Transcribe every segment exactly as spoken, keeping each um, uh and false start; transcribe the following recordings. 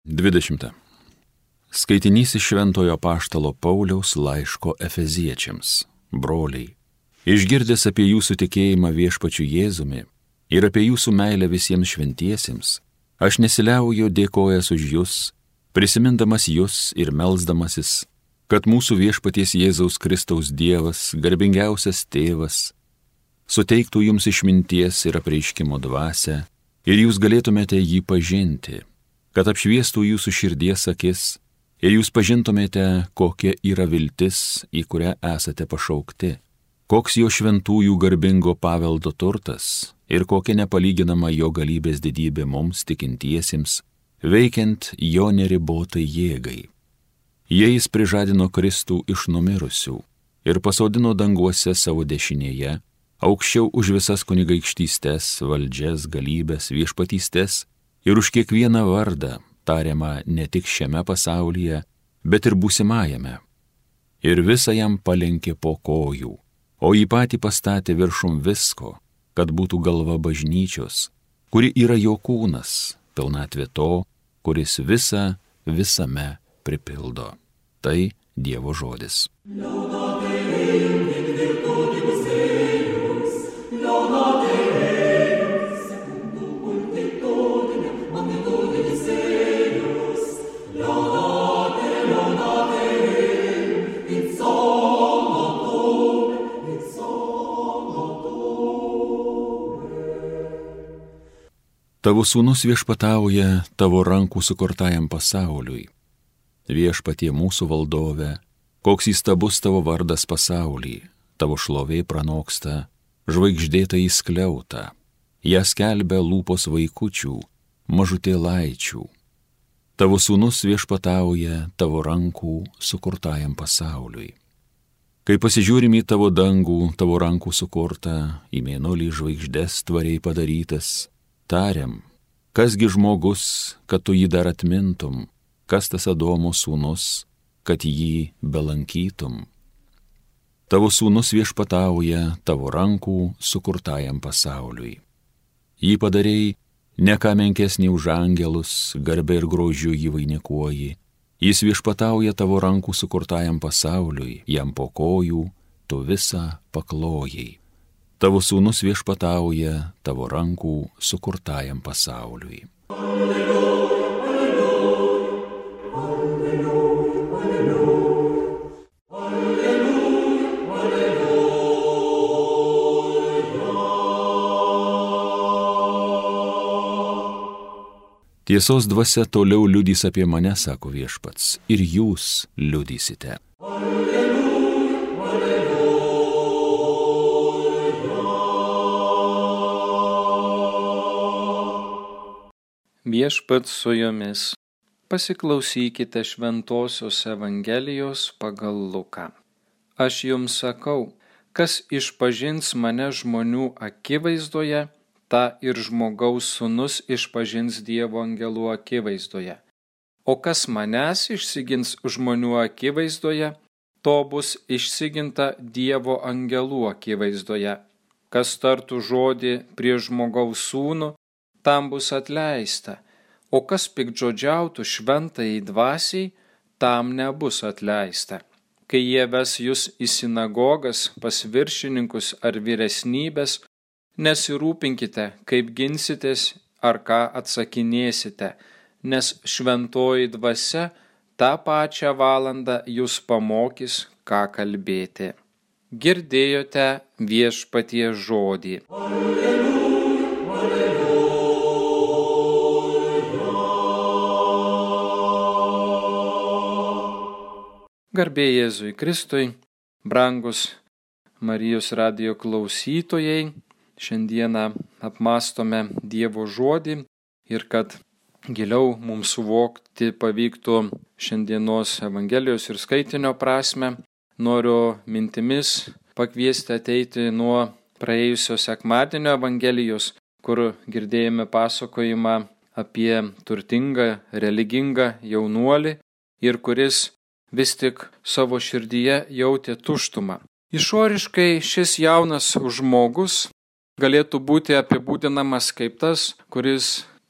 dvidešimta. Skaitinys iš Šventojo Apaštalo Pauliaus laiško Efeziečiams. Broliai, išgirdęs apie jūsų tikėjimą viešpačiu Jėzumi ir apie jūsų meilę visiems šventiesiems, aš nesiliauju dėkojęs už jūs, prisimindamas jūs ir melsdamasis, kad mūsų viešpaties Jėzaus Kristaus Dievas, garbingiausias tėvas, suteiktų jums išminties ir apreiškimo dvasią ir jūs galėtumėte jį pažinti, kad apšviestų jūsų širdies akis ir jūs pažintumėte, kokia yra viltis, į kurią esate pašaukti, koks jo šventųjų garbingo paveldo turtas ir kokia nepalyginama jo galybės didybė mums tikintiesiems, veikiant jo neribotai jėgai. Jais prižadino Kristų iš numirusių ir pasodino danguose savo dešinėje, aukščiau už visas kunigaikštystes, valdžias, galybės, viešpatystes ir už kiekvieną vardą, tariamą ne tik šiame pasaulyje, bet ir būsimajame. Ir visą jam palenkė po kojų, o jį patį pastatė viršum visko, kad būtų galva bažnyčios, kuri yra jo kūnas, pilnatvė to, kuris visą visame pripildo. Tai Dievo žodis. Tavo sūnus viešpatauja tavo rankų sukurtajam pasauliui. Viešpatie mūsų valdove, koks įstabus tavo vardas pasaulį, tavo šlovė pranoksta žvaigždėtą įskliautą, ją skelbia lūpos vaikučių, mažutėlaičių. Tavo sūnus viešpatauja tavo rankų sukurtajam pasauliui. Kai pasižiūrim į tavo dangų, tavo rankų sukurtą, į mėnulį žvaigždes tvariai padarytas, tariam, kasgi žmogus, kad tu jį dar atmintum, kas tas Adomo sūnus, kad jį belankytum. Tavo sūnus viešpatauja tavo rankų sukurtajam pasauliui. Jį padarei ne ką menkesnį už angelus, garbę ir grožiu jį vainikuoji. Jis viešpatauja tavo rankų sukurtajam pasauliui, jam po kojų tu visą paklojai. Tavo sūnus viešpatauja tavo rankų sukurtajam pasauliui. Alleluja, alleluja, alleluja, alleluja, alleluja. Tiesos dvasia toliau liudys apie mane, sako viešpats, ir jūs liudysite. Viešpats su jumis. Pasiklausykite Šventosios Evangelijos pagal Luką. Aš jums sakau, kas išpažins mane žmonių akivaizdoje, tą ir žmogaus sūnus išpažins Dievo angelų akivaizdoje. O kas manęs išsigins žmonių akivaizdoje, to bus išsiginta Dievo angelų akivaizdoje. Kas tartų žodį prieš žmogaus sūnų, tam bus atleista, o kas piktžodžiautų šventajai dvasiai, tam nebus atleista. Kai jie ves jūs į sinagogas, pas viršininkus ar vyresnybės, nesirūpinkite, kaip ginsitės ar ką atsakinėsite, nes šventoji dvasia tą pačią valandą jūs pamokys, ką kalbėti. Girdėjote Viešpaties žodį. Alleluja, alleluja. Garbė Jėzui Kristui, brangus Marijos radijo klausytojai, šiandieną apmąstome Dievo žodį ir kad giliau mums suvokti pavyktų šiandienos Evangelijos ir skaitinio prasmę, noriu mintimis pakviesti ateiti nuo praėjusio sekmadienio Evangelijos, kur girdėjome pasakojimą apie turtingą, religingą jaunuolį ir kuris vis tik savo širdyje jautė tuštumą. Išoriškai šis jaunas žmogus galėtų būti apibūdinamas kaip tas, kuris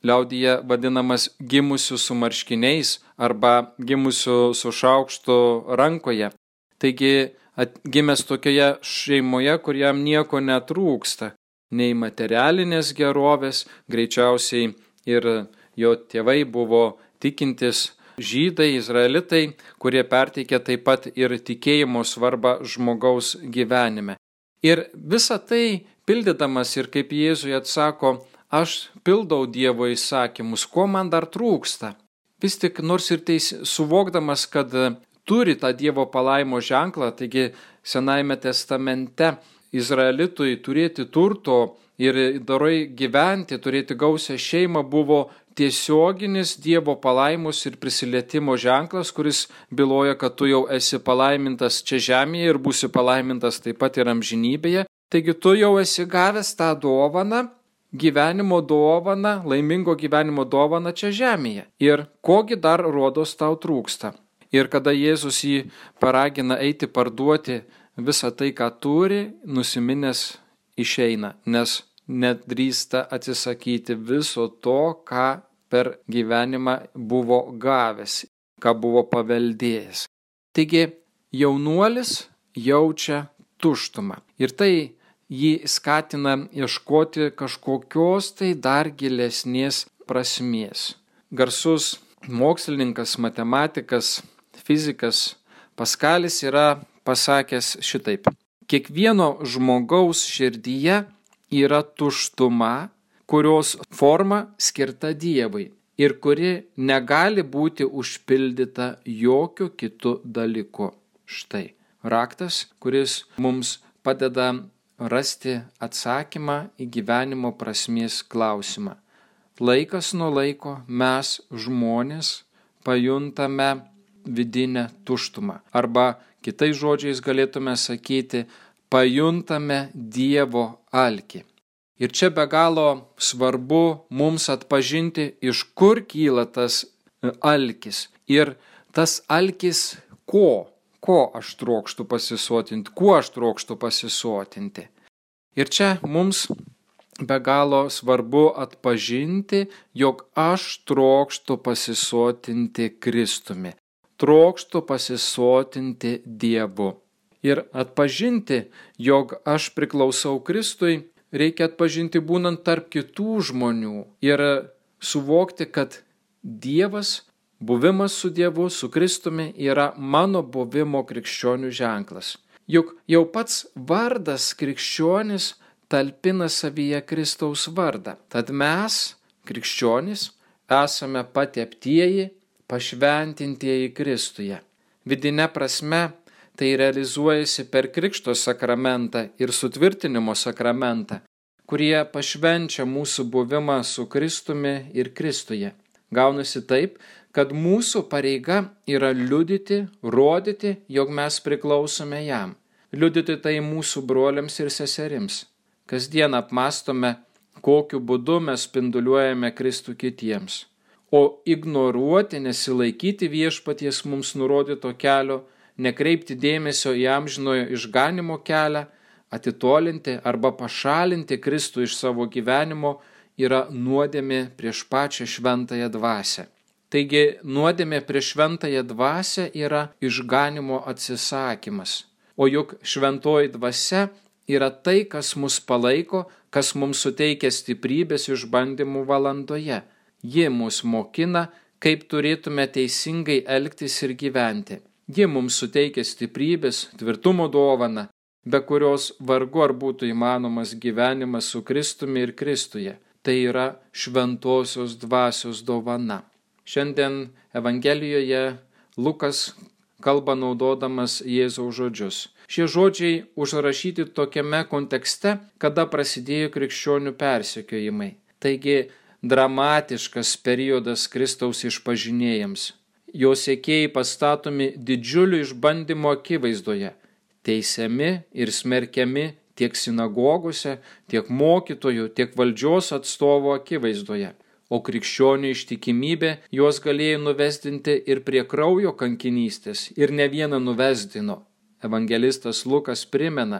liaudyje vadinamas gimusiu su marškiniais arba gimusiu su šaukštu rankoje. Taigi gimęs tokioje šeimoje, kur jam nieko netrūksta, nei materialinės gerovės, greičiausiai ir jo tėvai buvo tikintis žydai, izraelitai, kurie perteikė taip pat ir tikėjimo svarbą žmogaus gyvenime. Ir visą tai pildydamas ir kaip Jėzui atsako, aš pildau Dievo įsakymus, ko man dar trūksta. Vis tik nors ir teis suvokdamas, kad turi tą Dievo palaimo ženklą, taigi Senajame testamente Izraelitui turėti turto ir dorai gyventi, turėti gausią šeimą buvo tiesioginis Dievo palaimos ir prisilietimo ženklas, kuris byloja, kad tu jau esi palaimintas čia žemėje ir būsi palaimintas taip pat ir amžinybėje. Taigi tu jau esi gavęs tą dovaną, gyvenimo dovaną, laimingo gyvenimo dovaną čia žemėje. Ir kogi dar rodos tau trūksta. Ir kada Jėzus jį paragina eiti parduoti visą tai, ką turi, nusiminęs išeina, nes nedrįsta atsisakyti viso to, ką per gyvenimą buvo gavęs, ką buvo paveldėjęs. Taigi jaunuolis jaučia tuštumą ir tai jį skatina ieškoti kažkokios tai dar gilesnės prasmės. Garsus mokslininkas, matematikas, fizikas Paskalis yra pasakęs šitaip. Kiekvieno žmogaus širdyje yra tuštuma, kurios forma skirta Dievui ir kuri negali būti užpildyta jokiu kitu dalyku. Štai raktas, kuris mums padeda rasti atsakymą į gyvenimo prasmės klausimą. Laikas nuo laiko mes žmonės pajuntame vidinę tuštumą. Arba kitais žodžiais galėtume sakyti, pajuntame Dievo alkį. Ir čia be galo svarbu mums atpažinti, iš kur kyla tas alkis. Ir tas alkis ko? Ko aš trokštu pasisotinti? Kuo aš trokštu pasisotinti? Ir čia mums be galo svarbu atpažinti, jog aš trokštu pasisotinti Kristumi. Trokštu pasisotinti Dievu. Ir atpažinti, jog aš priklausau Kristui, reikia atpažinti būnant tarp kitų žmonių ir suvokti, kad Dievas, buvimas su Dievu, su Kristumi yra mano buvimo krikščionių ženklas. Juk jau pats vardas krikščionis talpina savyje Kristaus vardą. Tad mes, krikščionys, esame pateptieji, pašventintieji Kristuje. Vidine prasme tai realizuojasi per krikšto sakramentą ir sutvirtinimo sakramentą, kurie pašvenčia mūsų buvimą su Kristumi ir Kristuje. Gaunasi taip, kad mūsų pareiga yra liudyti, rodyti, jog mes priklausome jam. Liudyti tai mūsų broliams ir seserims. Kasdien apmastome, kokiu būdu mes spinduliuojame Kristų kitiems. O ignoruoti, nesilaikyti viešpaties mums nurodyto kelio, nekreipti dėmesio į amžinojo išganimo kelią, atitolinti arba pašalinti Kristų iš savo gyvenimo yra nuodėmė prieš pačią šventąją dvasią. Taigi nuodėmė prieš šventąją dvasią yra išganimo atsisakymas. O juk šventoji dvasia yra tai, kas mus palaiko, kas mums suteikia stiprybės išbandymų valandoje. Ji mus mokina, kaip turėtume teisingai elgtis ir gyventi. Ji mums suteikia stiprybės, tvirtumo dovaną, be kurios vargu ar būtų įmanomas gyvenimas su Kristumi ir Kristuje. Tai yra šventosios dvasios dovana. Šiandien Evangelijoje Lukas kalba naudodamas Jėzaus žodžius. Šie žodžiai užrašyti tokiame kontekste, kada prasidėjo krikščionių persekiojimai. Taigi dramatiškas periodas Kristaus išpažinėjams. Jo sekėjai pastatomi didžiulių išbandymų akivaizdoje, teisiami ir smerkiami tiek sinagogose, tiek mokytojų, tiek valdžios atstovų akivaizdoje. O krikščionių ištikimybė juos galėjo nuvesdinti ir prie kraujo kankinystės ir ne vieną nuvesdino. Evangelistas Lukas primena,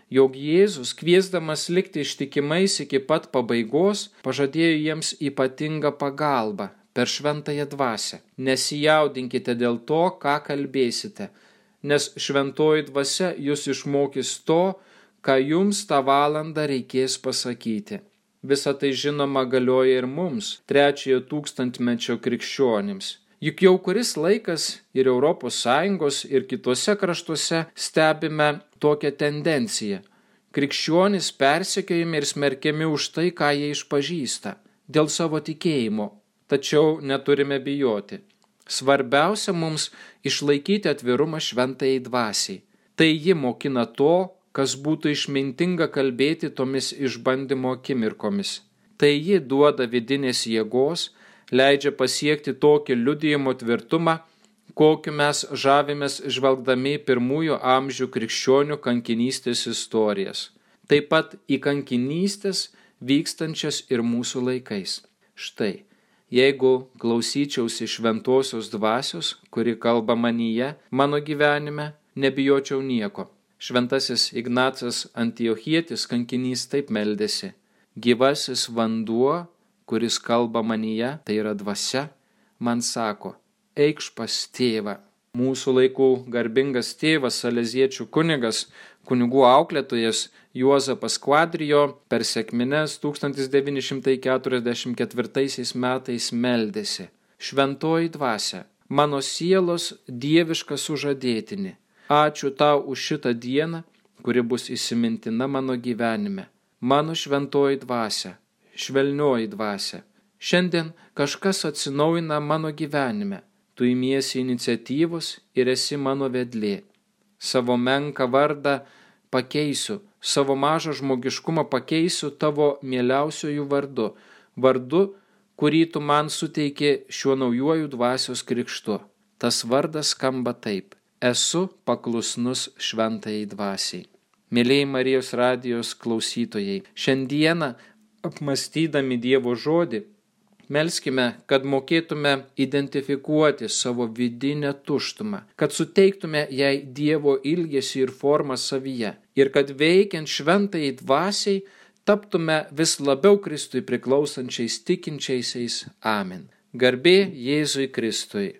jog Jėzus, kviesdamas likti ištikimais iki pat pabaigos, pažadėjo jiems ypatingą pagalbą per šventąją dvasią. Nesijaudinkite dėl to, ką kalbėsite, nes šventoji dvasia jūs išmokys to, ką jums tą valandą reikės pasakyti. Visa tai žinoma galioja ir mums, trečiojo tūkstantmečio krikščionims. Juk jau kuris laikas ir Europos Sąjungos ir kitose kraštuose stebime tokią tendenciją. Krikščionys persekiojami ir smerkiami už tai, ką jie išpažįsta, dėl savo tikėjimo. Tačiau neturime bijoti. Svarbiausia mums išlaikyti atvirumą šventajai dvasiai. Tai ji mokina to, kas būtų išmintinga kalbėti tomis išbandymo akimirkomis. Tai ji duoda vidinės jėgos, leidžia pasiekti tokį liudijimo tvirtumą, kokiu mes žavimės žvelgdami pirmųjų amžių krikščionių kankinystės istorijas. Taip pat į kankinystės vykstančias ir mūsų laikais. Štai, jeigu klausyčiausi šventosios dvasios, kuri kalba manyje, mano gyvenime, nebijočiau nieko. Šventasis Ignacas Antiochietis kankinys taip meldėsi: gyvasis vanduo, kuris kalba manyje, tai yra dvasia, man sako, eikš pas tėvą. Mūsų laikų garbingas tėvas, saleziečių kunigas, kunigų auklėtojas Juozapas Kvadrijo per sekmines tūkstantis devyni šimtai keturiasdešimt ketvirtaisiais metais meldėsi: šventoji dvasia, mano sielos dieviška sužadėtini, ačiū tau už šitą dieną, kuri bus įsimintina mano gyvenime. Mano šventoji dvasia, švelnioji dvasia. Šiandien kažkas atsinaujina mano gyvenime. Tu imiesi iniciatyvos ir esi mano vedlė. Savo menką vardą pakeisiu, savo mažą žmogiškumą pakeisiu tavo mieliausiojų vardu, vardu, kurį tu man suteikė šiuo naujuoju dvasios krikštu. Tas vardas skamba taip: esu paklusnus šventajai dvasiai. Mėlėjai Marijos radijos klausytojai, šiandieną apmąstydami Dievo žodį, melskime, kad mokėtume identifikuoti savo vidinę tuštumą, kad suteiktume jai Dievo ilgesį ir formą savyje ir kad veikiant šventajai dvasiai taptume vis labiau Kristui priklausančiais tikinčiaisiais. Amen. Garbė Jėzui Kristui.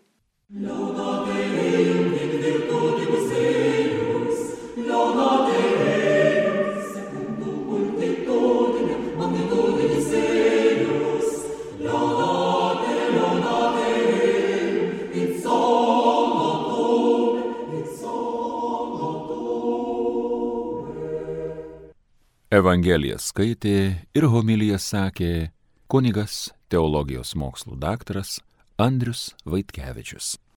Evangeliją skaitė ir homiliją sakė kunigas, teologijos mokslų daktaras Andrius Vaitkevičius.